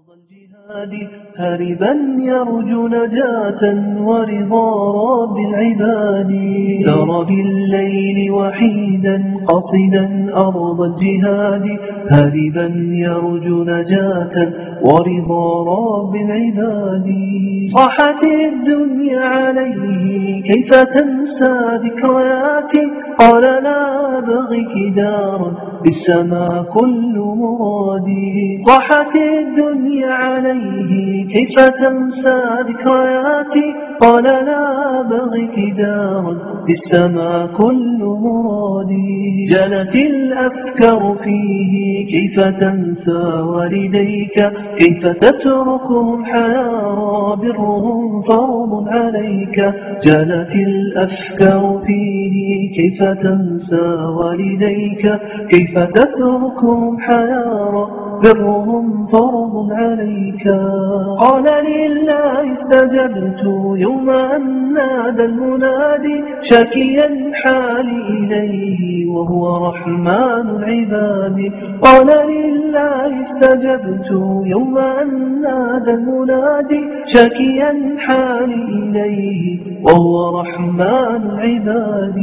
الجهاد هاربا يرجو نجاة ورضا رب العباد سار بالليل وحيدا قصدا أرض الجهاد هاربا يرجو نجاة ورضا رب العباد صاحت الدنيا عليه كيف تنسى ذكرياتي قال لا أبغيك دارا بالسماء كل مرادي صاحت الدنيا عليه كيف تنسى ذكرياتي قال لا أبغيك دارا بالسماء كل مرادي جلت الأفكار فيه كيف تنسى والديك كيف تتركهم حيارى برهم فرض عليك جلت الأفكار فيه كيف تنسى والديك كيف تتركهم حيارى برهم فرض عليك قال لله استجبت يوم أن نادى المنادي شاكيا حالي إليه وهو رحمن العباد قال لله استجبت يوم أن نادى المنادي شاكيا حالي إليه وهو رحمن العباد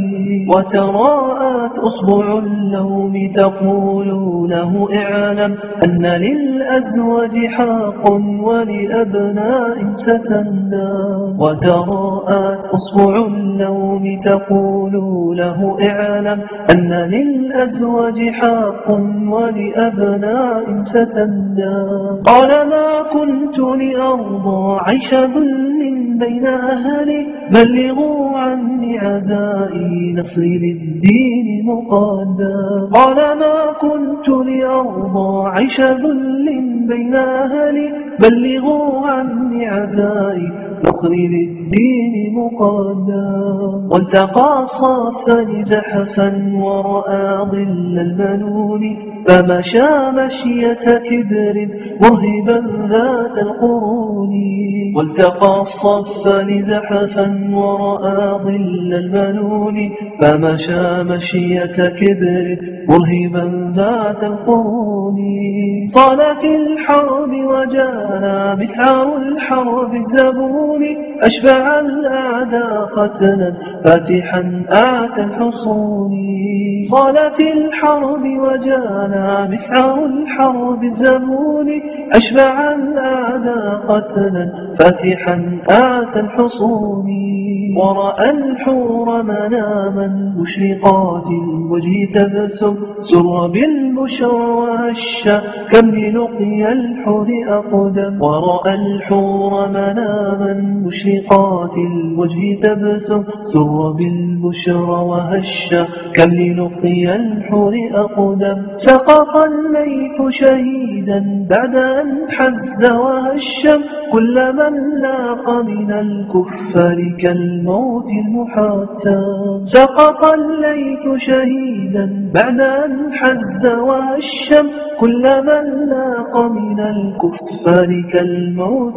وتراءت أصبع اللوم تقول له اعلم أن للأزواج حق ولأبناء ستندى وتراءت أصبع اللوم تقول له اعلم أن للأزواج حق ولأبناء ستندى قال ما كنت لأرضى عيش ظل بين أهلي بلغوا عني عزائي نصري للدين مقدم قال ما كنت لأرضى عيش ذل بين أهلي بلغوا عني عزائي نصري للدين مقدم والتقى صافا زحفا ورأى ظل المنون فمشى مشية كبر مرهبا ذات القرون والتقى الصفا زحفا ورأى ظل المنون فمشى مشية كبر مرهبا ذات القرون صال في الحرب وجانا مسعر الحرب الزبون أشبع الأعداء قتلا فاتحا آت الحصون صال في الحرب وجانا مسعر الحرب الزبون أشبع الأعداء قتلا فاتحا آت الحصون ورأى الحور مناما مشرقات الوجه تبسم سر بالبشرى وهشا كم للقيا الحور أقدم ورأى الحور مناما مشرقات الوجه تبسم سر بالبشرى وهشا كم للقيا الحور أقدم سقط الليث شهيدا بعد أن حز وهشم كل من لاق من الكفار كالموت المحتم سقط الليث شهيدا بعد أن حز وهشم كل من لاق من الكفار كالموت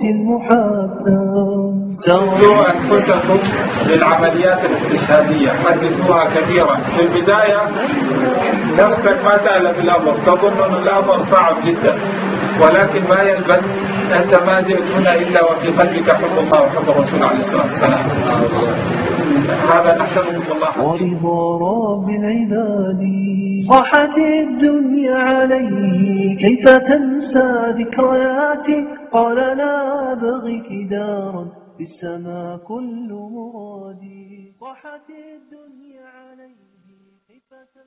المحتم سروا أنفسكم للعمليات الاستشهادية حدثوها كثيرا في البداية نفسك ما تألف الأمر تظن أن الأمر صعب جدا ولكن ما يلبث أنت ما جئت هنا إلا وفي قلبك حب الله وحب الرسول عليه الصلاة والسلام هذا نحسبه الله ورضا رب العباد صاحت الدنيا عليه كيف تنسى ذكرياتي قال لا أبغيك دارا بالسماء كل مرادي صاحت الدنيا عليه كيف